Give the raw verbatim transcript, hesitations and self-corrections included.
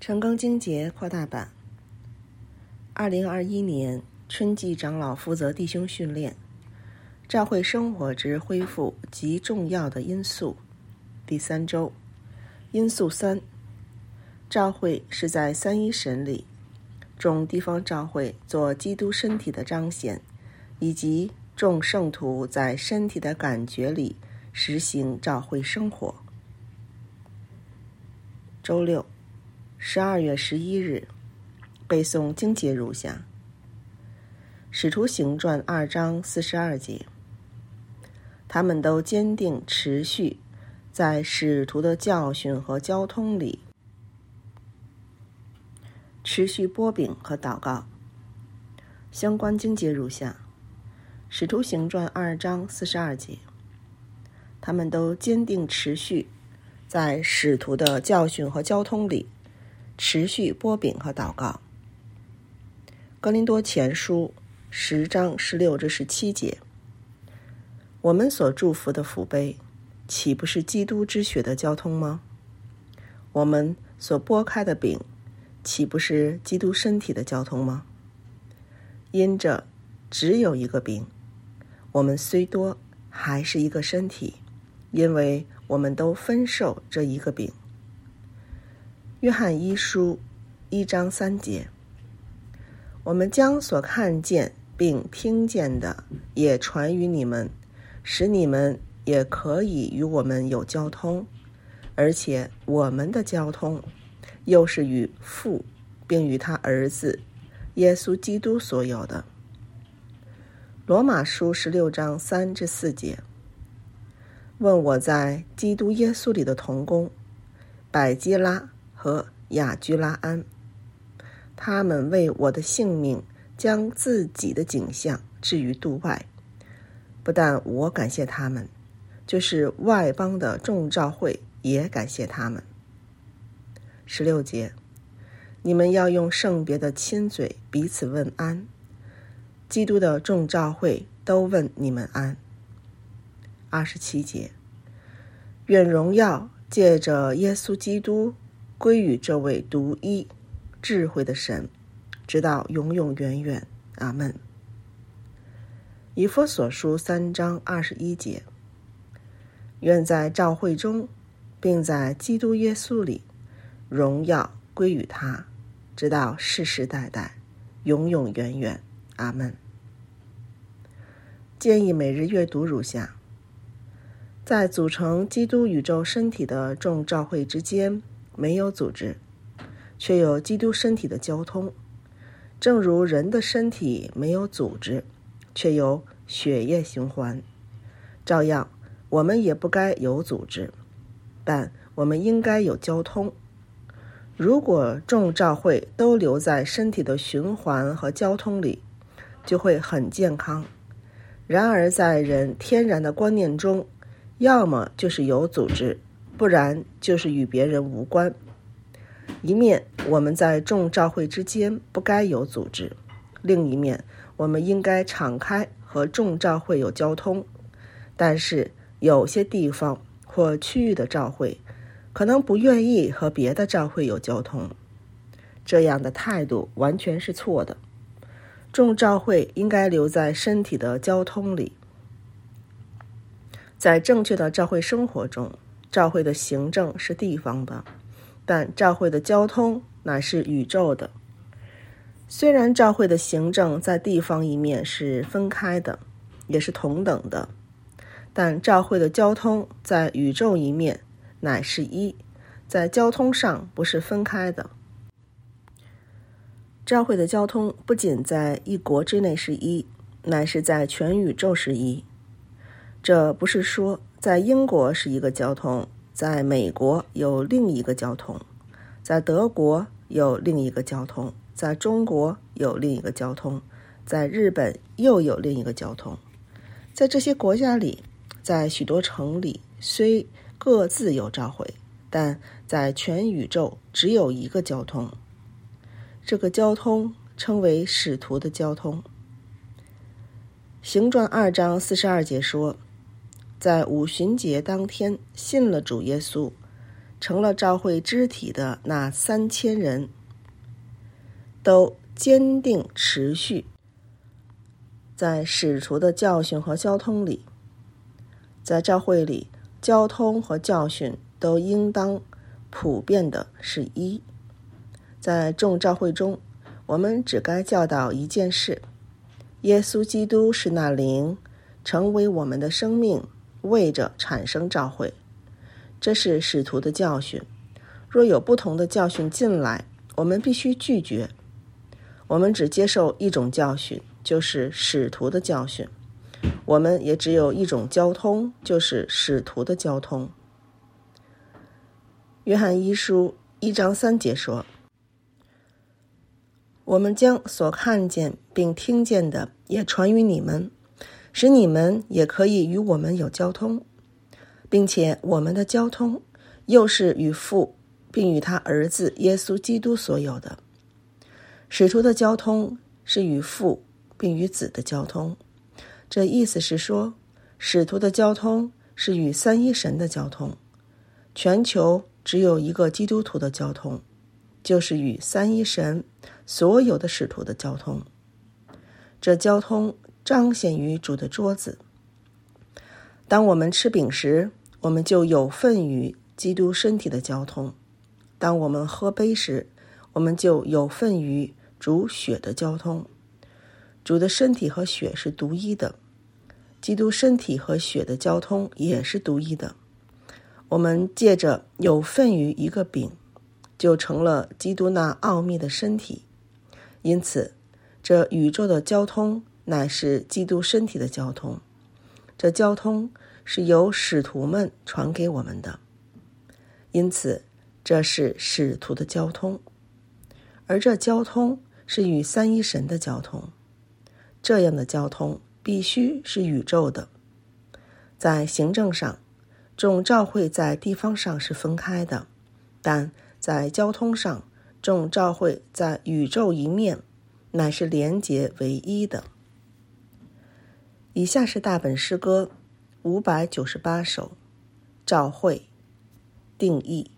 陈庚经节扩大版，二零二一年春季长老负责弟兄训练，教会生活之恢复及重要的因素，第三周，因素三，教会是在三一神里，众地方教会做基督身体的彰显，以及众圣徒在身体的感觉里实行教会生活。周六，十二月十一日，背诵经节如下：使徒行传二章四十二节，他们都坚定持续在使徒的教训和交通里持续擘饼和祷告。相关经节如下：使徒行传二章四十二节，他们都坚定持续在使徒的教训和交通里持续擘饼和祷告。哥林多前书十章十六至十七节，我们所祝福的福杯，岂不是基督之血的交通吗？我们所拨开的饼，岂不是基督身体的交通吗？因着只有一个饼，我们虽多，还是一个身体，因为我们都分受这一个饼。约翰一书一章三节，我们将所看见并听见的也传于你们，使你们也可以与我们有交通，而且我们的交通又是与父并与他儿子耶稣基督所有的。罗马书十六章三至四节，问我在基督耶稣里的同工百基拉和雅居拉安，他们为我的性命将自己的景象置于度外，不但我感谢他们，就是外邦的众教会也感谢他们。十六节，你们要用圣别的亲嘴彼此问安，基督的众教会都问你们安。二十七节，愿荣耀借着耶稣基督归于这位独一智慧的神，直到永永远远。阿们。以弗所书三章二十一节，愿在教会中并在基督耶稣里，荣耀归于他，直到世世代代，永永远远。阿们。建议每日阅读如下：在组成基督宇宙身体的众教会之间没有组织，却有基督身体的交通，正如人的身体没有组织，却有血液循环，照样我们也不该有组织，但我们应该有交通。如果众教会都留在身体的循环和交通里，就会很健康。然而在人天然的观念中，要么就是有组织，不然就是与别人无关。一面我们在众教会之间不该有组织，另一面我们应该敞开和众教会有交通。但是有些地方或区域的教会可能不愿意和别的教会有交通，这样的态度完全是错的。众教会应该留在身体的交通里。在正确的教会生活中，教会的行政是地方的，但教会的交通乃是宇宙的。虽然教会的行政在地方一面是分开的，也是同等的，但教会的交通在宇宙一面乃是一，在交通上不是分开的。教会的交通不仅在一国之内是一，乃是在全宇宙是一。这不是说在英国是一个交通，在美国有另一个交通，在德国有另一个交通，在中国有另一个交通，在日本又有另一个交通。在这些国家里，在许多城里虽各自有教会，但在全宇宙只有一个交通。这个交通称为使徒的交通。行传二章四十二节说，在五旬节当天信了主耶稣， 成了教会肢体的那三千人，都坚定持续在使徒的教训和交通里。在教会里，交通和教训都应当普遍的是一。在众教会中，我们只该教导一件事：耶稣基督是那灵，成为我们的生命，为着产生教会。这是使徒的教训。若有不同的教训进来，我们必须拒绝。我们只接受一种教训，就是使徒的教训。我们也只有一种交通，就是使徒的交通。约翰一书一章三节说：我们将所看见并听见的也传于你们，使你们也可以与我们有交通，并且我们的交通又是与父并与他儿子耶稣基督所有的。使徒的交通是与父并与子的交通。这意思是说，使徒的交通是与三一神的交通。全球只有一个基督徒的交通，就是与三一神所有的使徒的交通。这交通彰显于主的桌子。当我们吃饼时，我们就有份于基督身体的交通；当我们喝杯时，我们就有份于主血的交通。主的身体和血是独一的，基督身体和血的交通也是独一的。我们借着有份于一个饼，就成了基督那奥秘的身体。因此，这宇宙的交通乃是基督身体的交通。这交通是由使徒们传给我们的，因此这是使徒的交通。而这交通是与三一神的交通。这样的交通必须是宇宙的。在行政上，众教会在地方上是分开的，但在交通上，众教会在宇宙一面，乃是连结为一的。以下是大本诗歌五百九十八首，教会定义。